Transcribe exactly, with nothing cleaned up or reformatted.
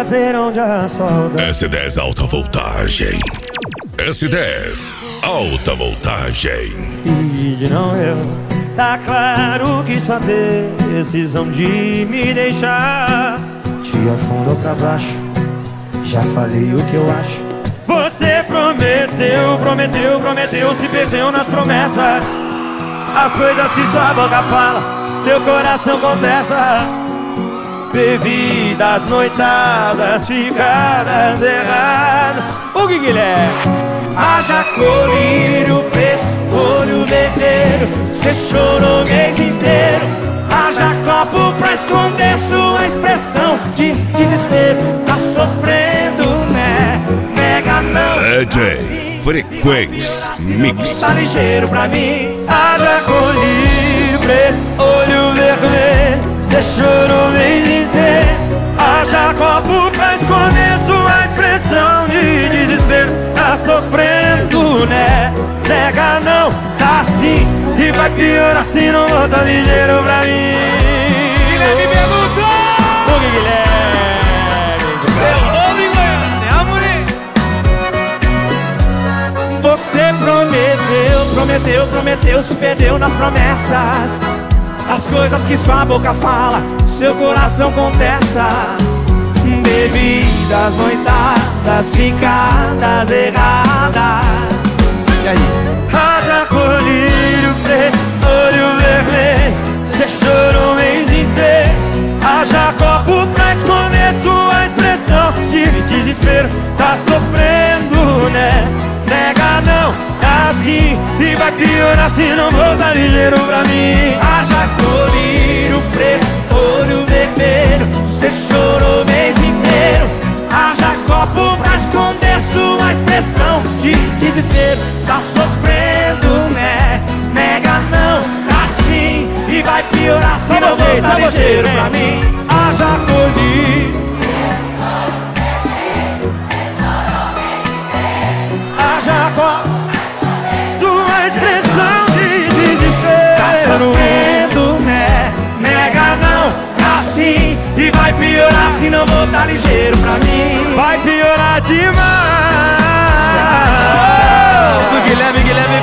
ver onde a saudade. S dez alta voltagem. S dez alta voltagem. E não eu. Tá claro que sua decisão de me deixar te afundou pra baixo. Já falei o que eu acho. Você prometeu, prometeu, prometeu, se perdeu nas promessas. As coisas que sua boca fala, seu coração contesta. Bebidas, noitadas, ficadas erradas. O que Guilherme? Haja colírio, preço, olho vermelho. Cê chorou o mês inteiro. Haja copo pra esconder sua expressão de desespero. Tá sofrendo, né? Nega não. D J Frequência Mix. Tá ligeiro pra mim. Haja colírio, preço, olho vermelho. Cê chorou o mês inteiro. Haja copo pra esconder sua expressão de desespero. Tá sofrendo, né? Nega não, tá assim. E vai piorar se não voltar ligeiro pra mim. Guilherme perguntou. O que Guilherme? Meu nome é Amorim. Você prometeu, prometeu, prometeu, se perdeu nas promessas. As coisas que sua boca fala, seu coração contesta. Bebidas, noitadas, ficadas erradas. E aí? Haja colírio, preço, olho vermelho. Cê chorou o mês inteiro. Haja copo pra esconder sua expressão de desespero. Tá sofrendo, né? Nega não, tá assim. E vai piorar se não voltar ligeiro pra mim. Haja colírio, preço, olho vermelho. Cê chorou o mês inteiro. Haja copo pra esconder sua expressão de desespero. Tá sofrendo, né? Nega não, tá assim. E vai piorar se Só não vocês, voltar só ligeiro vocês, pra hein? mim. Haja colírio. Haja copo. Sua expressão de desespero. Tá sofrendo, né? Nega não, tá assim. E vai piorar se não voltar ligeiro pra mim. Vai piorar demais. Do Guilherme, Guilherme